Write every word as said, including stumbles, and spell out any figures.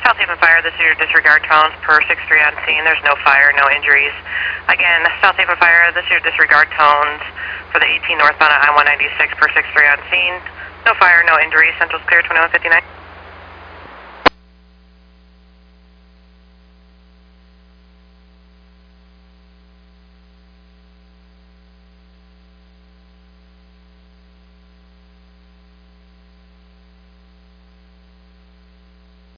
South Haven Fire, this is your disregard tones per six three on scene. There's no fire, no injuries. Again, South Haven Fire, this is your disregard tones for the eighteen northbound at I one ninety-six per six three on scene. No fire, no injuries. Central's clear, twenty-one fifty-nine.